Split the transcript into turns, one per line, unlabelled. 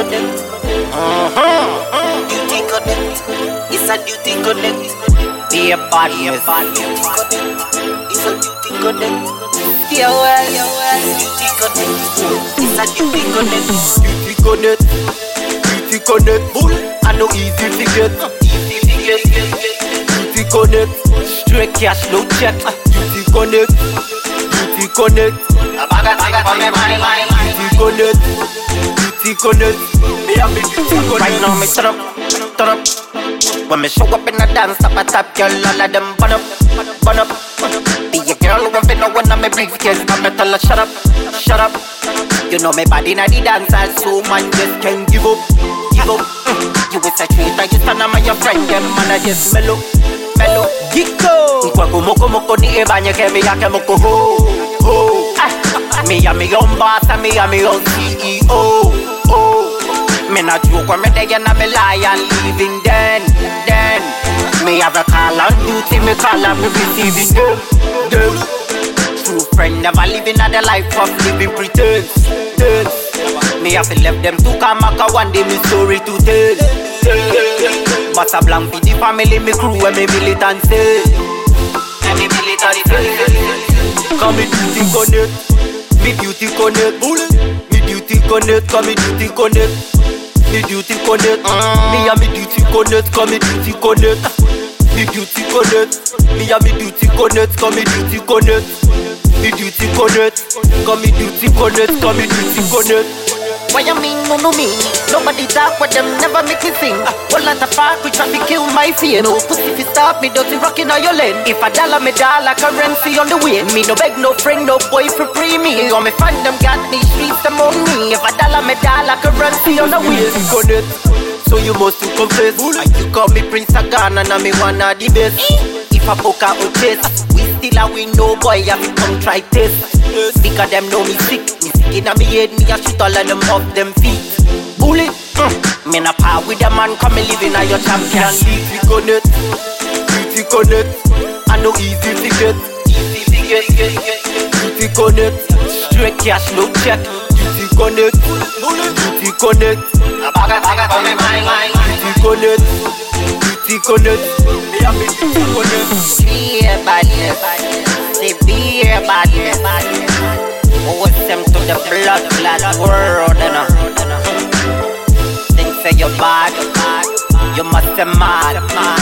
connect. Duty connect. It's a duty connect. Be a body, a body. Duty connect. It's a duty connect. Yeah, well, duty connect. It's a duty connect. Duty connect. Duty connect. Bull. I know easy to get. Easy to get. Duty connect. Straight cash, no check. Duty connect. Duty connect. Duty connect. Duty connect. Right now me turn up. When me show up in the dance, top a top girl, all of them burn up. Be a girl who want to know when I'm a briefcase, but me tell her shut up. You know me body na the dance, so man just can't give up. You is a traitor, you stand on your friend, them man I just mellow. Giko. Moko ni ebanya ke me yake moko ho. Me a me own boss and me a me own CEO. Me not joke when me day and me lie and leaving then. Me have a call on duty, me call and me receiving them. True friend never living a the life of living pretense. Me have to left them to come back one day me story to tell. But a blank for the family, me crew and me militant say. And me military say. Come me duty connect, me duty connect. Me duty connect, come me duty connect. Me duty connect, me and me duty connect, come me duty connect. Me duty connect, me and me duty connect, come me duty connect. Me duty connect, come me duty connect, come me duty connect. What you mean, no me? Nobody talk with them, never make me sing. One lot of park, which traffic kill my fear. No pussy if you stop me, dirty rocking on your lane. If a dollar, me dollar, currency on the way. Me no beg, no friend, no boy for free me. All me find them got these streets, them on me. If a dollar, me dollar, currency on the way. Connect, so you must to confess. And you call me Prince of Ghana, and me one of the best. If a poker or chase, we still a win, no boy, I me come try test. Because them know me sick inna me head, me a shoot all of them off them feet. Bullet, me na part with the man, come me live in a your champion league. Duty connect, I know easy to get. Duty connect, straight cash, no check. Duty connect, duty connect. Duty connect, severe badness. Always them to the blood world, Think say you're bad, you must be mad.